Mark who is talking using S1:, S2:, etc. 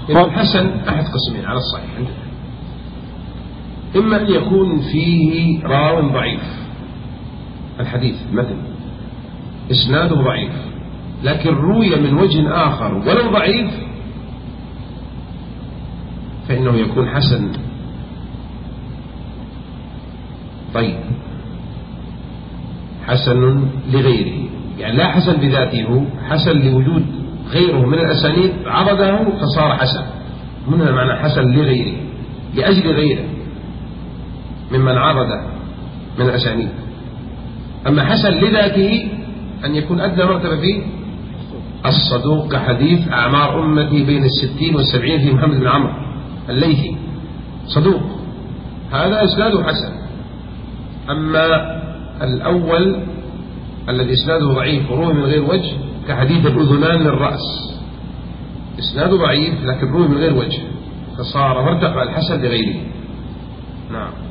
S1: إن الحسن أحد قسمين على الصحيح عندنا، إما أن يكون فيه راو ضعيف، الحديث مثل إسناده ضعيف لكن روي من وجه آخر ولو ضعيف فإنه يكون حسن. طيب حسن لغيره، يعني لا حسن بذاته، هو حسن لوجود غيره من الأسانيد عرضه فصار حسن، منها معنى حسن لغيره، لأجل غيره ممن عرض من الأسانيد. أما حسن لذاته أن يكون أدنى مرتبة فيه الصدوق، كحديث أعمار أمتي بين 60 و70 في محمد بن عمرو الليثي، صدوق، هذا إسناده حسن. أما الأول الذي إسناده ضعيف وروي من غير وجه، كحديث الأذنان للرأس، إسناده ضعيف لكن روي من غير وجه فصار مرتفع الحسن لغيره. نعم.